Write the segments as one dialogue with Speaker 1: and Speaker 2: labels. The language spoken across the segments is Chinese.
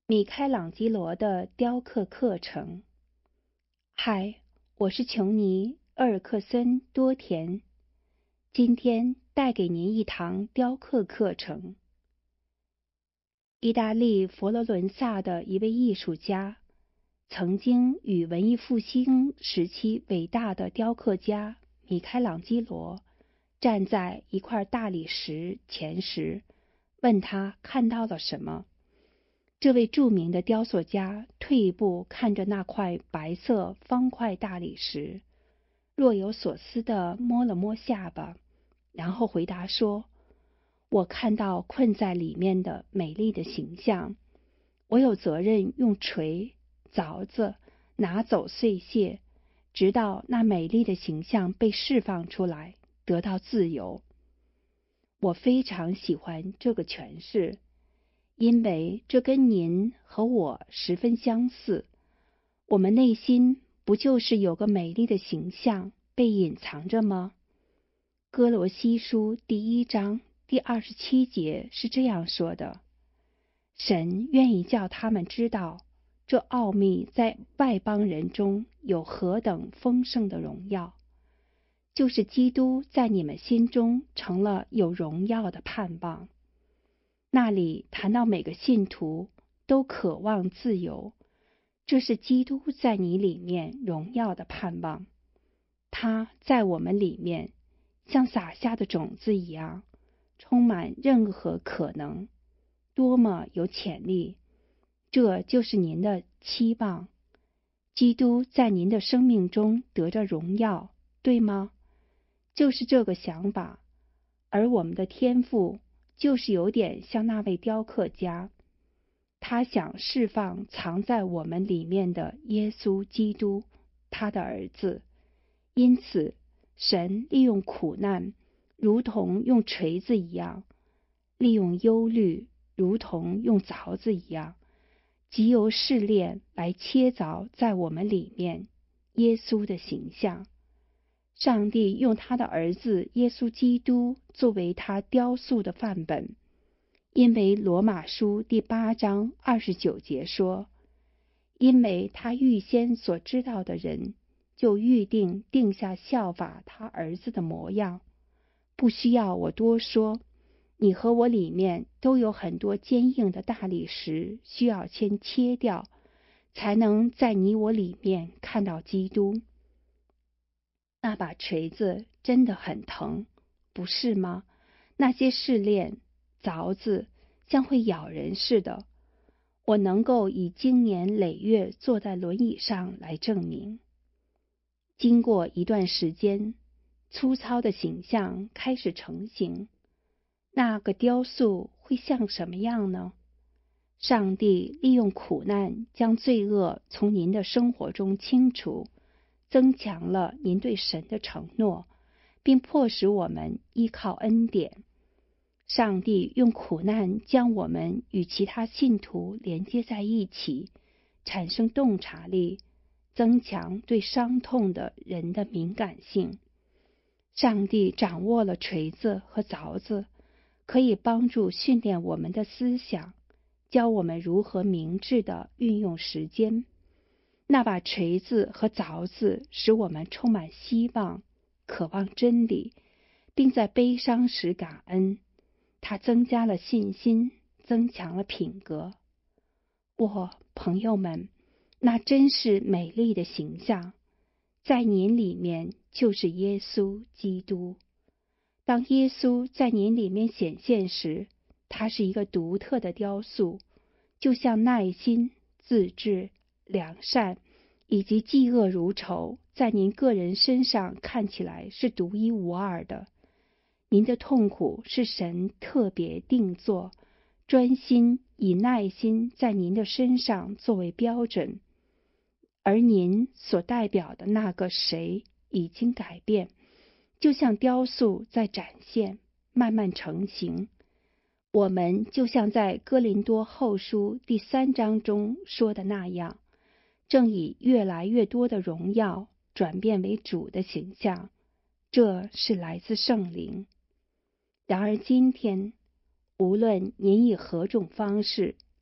Speaker 1: 米开朗基罗的雕刻课程。嗨，我是琼尼·厄尔克森·多田，今天带给您一堂雕刻课程。意大利佛罗伦萨的一位艺术家，曾经与文艺复兴时期伟大的雕刻家米开朗基罗站在一块大理石前时，问他看到了什么。这位著名的雕塑家退一步看着那块白色方块大理石，若有所思地摸了摸下巴，然后回答说：“我看到困在里面的美丽的形象，我有责任用锤、凿子拿走碎屑，直到那美丽的形象被释放出来，得到自由。”我非常喜欢这个诠释，因为这跟您和我十分相似。我们内心不就是有个美丽的形象被隐藏着吗？哥罗西书第1章第27节是这样说的：神愿意叫他们知道，这奥秘在外邦人中有何等丰盛的荣耀，就是基督在你们心中成了有荣耀的盼望。那里谈到每个信徒都渴望自由，这是基督在你里面荣耀的盼望。他在我们里面，像撒下的种子一样，充满任何可能，多么有潜力！这就是您的期望。基督在您的生命中得着荣耀，对吗？就是这个想法。而我们的天父就是有点像那位雕刻家，他想释放藏在我们里面的耶稣基督，他的儿子。因此，神利用苦难，如同用锤子一样；利用忧虑，如同用凿子一样，藉由试炼来切凿在我们里面耶稣的形象。上帝用他的儿子耶稣基督作为他雕塑的范本，因为罗马书第8章29节说：因为他预先所知道的人，就预定下效法他儿子的模样。不需要我多说，你和我里面都有很多坚硬的大理石需要先切掉，才能在你我里面看到基督。那把锤子真的很疼，不是吗？那些试炼、凿子像会咬人似的，我能够以经年累月坐在轮椅上来证明。经过一段时间，粗糙的形象开始成型。那个雕塑会像什么样呢？上帝利用苦难将罪恶从您的生活中清除，增强了您对神的承诺，并迫使我们依靠恩典。上帝用苦难将我们与其他信徒连接在一起，产生洞察力，增强对伤痛的人的敏感性。上帝掌握了锤子和凿子，可以帮助训练我们的思想，教我们如何明智地运用时间。那把锤子和凿子使我们充满希望，渴望真理，并在悲伤时感恩。它增加了信心，增强了品格。朋友们，那真是美丽的形象。在您里面就是耶稣基督。当耶稣在您里面显现时，他是一个独特的雕塑，就像耐心、自制、良善以及嫉恶如仇在您个人身上看起来是独一无二的。您的痛苦是神特别定做，专心以耐心在您的身上作为标准，而您所代表的那个谁已经改变，就像雕塑在展现，慢慢成型。我们就像在哥林多后书第3章中说的那样，正以越来越多的荣耀转变为主的形象，这是来自圣灵。然而今天，无论您以何种方式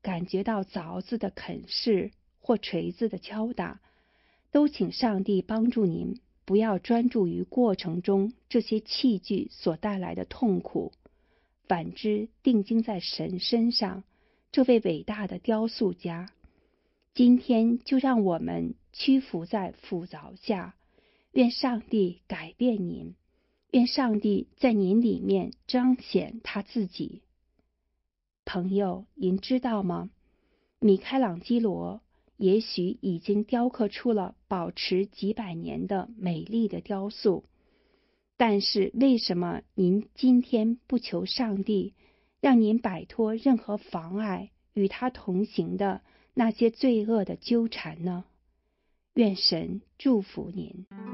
Speaker 1: 感觉到凿子的啃噬或锤子的敲打，都请上帝帮助您不要专注于过程中这些器具所带来的痛苦，反之定睛在神身上，这位伟大的雕塑家。今天就让我们屈服在斧凿下，愿上帝改变您，愿上帝在您里面彰显他自己。朋友，您知道吗？米开朗基罗也许已经雕刻出了保持几百年的美丽的雕塑，但是为什么您今天不求上帝让您摆脱任何妨碍与他同行的那些罪恶的纠缠呢？愿神祝福您。